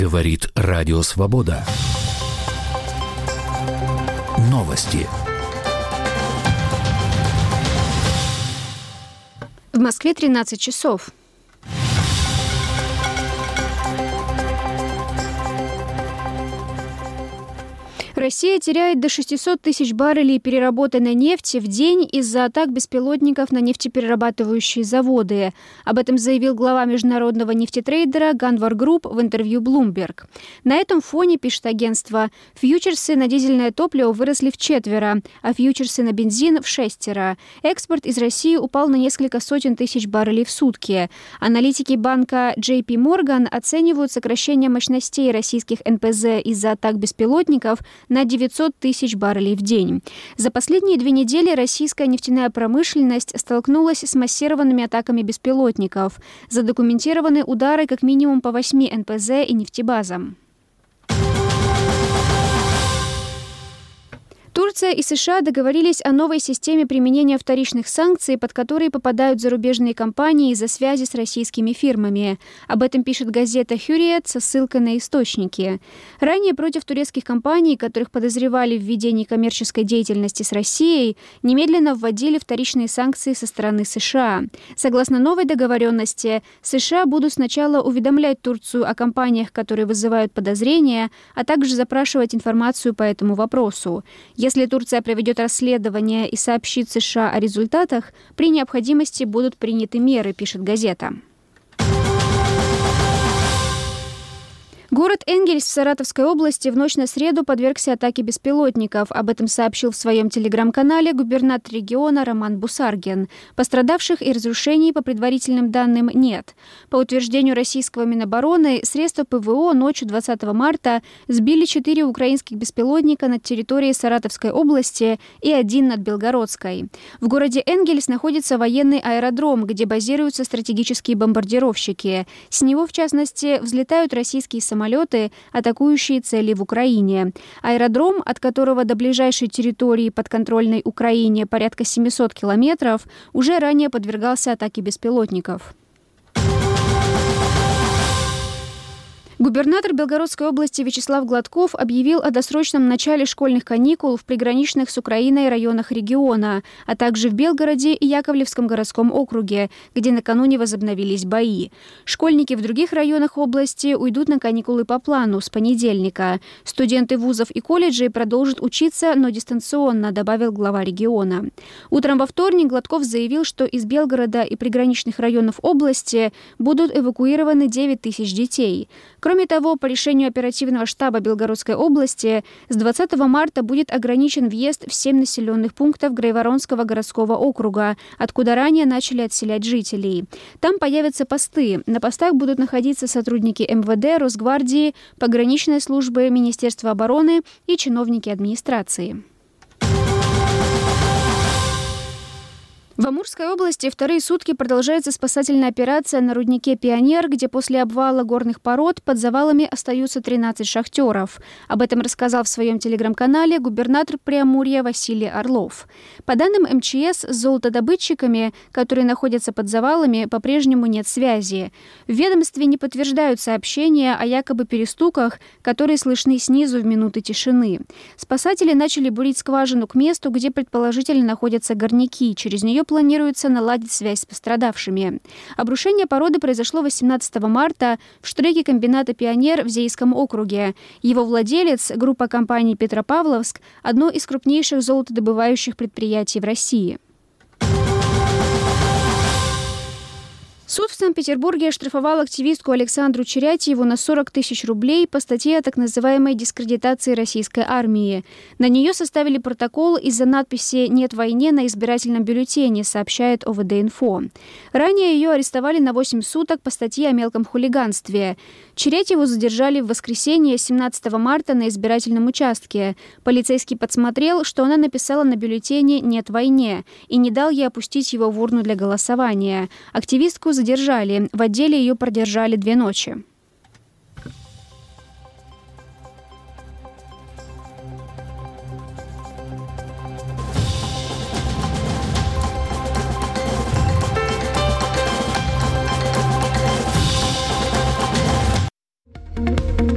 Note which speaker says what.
Speaker 1: Говорит Радио Свобода. Новости.
Speaker 2: В Москве 13 часов. Россия теряет до 600 тысяч баррелей переработанной нефти в день из-за атак беспилотников на нефтеперерабатывающие заводы. Об этом заявил глава международного нефтетрейдера Ганвар Групп в интервью Bloomberg. На этом фоне, пишет агентство, фьючерсы на дизельное топливо выросли вчетверо, а фьючерсы на бензин в шестеро. Экспорт из России упал на несколько сотен тысяч баррелей в сутки. Аналитики банка JP Morgan оценивают сокращение мощностей российских НПЗ из-за атак беспилотников на 900 тысяч баррелей в день. За последние 2 недели российская нефтяная промышленность столкнулась с массированными атаками беспилотников. Задокументированы удары как минимум по 8 НПЗ и нефтебазам. Турция и США договорились о новой системе применения вторичных санкций, под которые попадают зарубежные компании из-за связи с российскими фирмами. Об этом пишет газета «Hürriyet» со ссылкой на источники. Ранее против турецких компаний, которых подозревали в ведении коммерческой деятельности с Россией, немедленно вводили вторичные санкции со стороны США. Согласно новой договоренности, США будут сначала уведомлять Турцию о компаниях, которые вызывают подозрения, а также запрашивать информацию по этому вопросу. Если Турция проведет расследование и сообщит США о результатах, при необходимости будут приняты меры, пишет газета. Город Энгельс в Саратовской области в ночь на среду подвергся атаке беспилотников. Об этом сообщил в своем телеграм-канале губернатор региона Роман Бусаргин. Пострадавших и разрушений по предварительным данным нет. По утверждению российского Минобороны, средства ПВО ночью 20 марта сбили 4 украинских беспилотника над территорией Саратовской области и 1 над Белгородской. В городе Энгельс находится военный аэродром, где базируются стратегические бомбардировщики. С него, в частности, взлетают российские самолеты, атакующие цели в Украине. Аэродром, от которого до ближайшей территории подконтрольной Украине порядка 700 километров, уже ранее подвергался атаке беспилотников. Губернатор Белгородской области Вячеслав Гладков объявил о досрочном начале школьных каникул в приграничных с Украиной районах региона, а также в Белгороде и Яковлевском городском округе, где накануне возобновились бои. Школьники в других районах области уйдут на каникулы по плану с понедельника. Студенты вузов и колледжей продолжат учиться, но дистанционно, добавил глава региона. Утром во вторник Гладков заявил, что из Белгорода и приграничных районов области будут эвакуированы 9 тысяч детей. Кроме того, по решению оперативного штаба Белгородской области, с 20 марта будет ограничен въезд в 7 населенных пунктов Грайворонского городского округа, откуда ранее начали отселять жителей. Там появятся посты. На постах будут находиться сотрудники МВД, Росгвардии, пограничной службы, Министерства обороны и чиновники администрации. В Амурской области вторые сутки продолжается спасательная операция на руднике «Пионер», где после обвала горных пород под завалами остаются 13 шахтеров. Об этом рассказал в своем телеграм-канале губернатор Преамурья Василий Орлов. По данным МЧС, с золотодобытчиками, которые находятся под завалами, по-прежнему нет связи. В ведомстве не подтверждают сообщения о якобы перестуках, которые слышны снизу в минуты тишины. Спасатели начали бурить скважину к месту, где предположительно находятся горняки. Через нее планируется наладить связь с пострадавшими. Обрушение породы произошло 18 марта в штреке комбината «Пионер» в Зейском округе. Его владелец, группа компаний «Петропавловск», одно из крупнейших золотодобывающих предприятий в России. Суд в Санкт-Петербурге оштрафовал активистку Александру Черятьеву на 40 тысяч рублей по статье о так называемой дискредитации российской армии. На нее составили протокол из-за надписи «Нет войне» на избирательном бюллетене, сообщает ОВД-Инфо. Ранее ее арестовали на 8 суток по статье о мелком хулиганстве. Черятьеву задержали в воскресенье 17 марта на избирательном участке. Полицейский подсмотрел, что она написала на бюллетене «Нет войне» и не дал ей опустить его в урну для голосования. Активистку задержали. В отделе ее продержали 2 ночи.